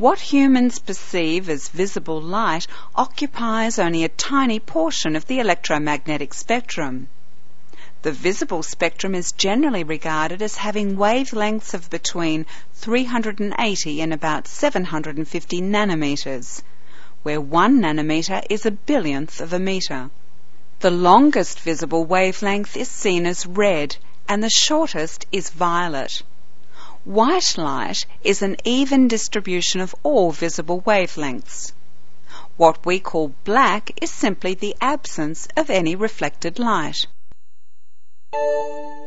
What humans perceive as visible light occupies only a tiny portion of the electromagnetic spectrum. The visible spectrum is generally regarded as having wavelengths of between 380 and about 750 nanometers, where 1 nanometer is a billionth of a meter. The longest visible wavelength is seen as red, and the shortest is violet. White light is an even distribution of all visible wavelengths. What we call black is simply the absence of any reflected light.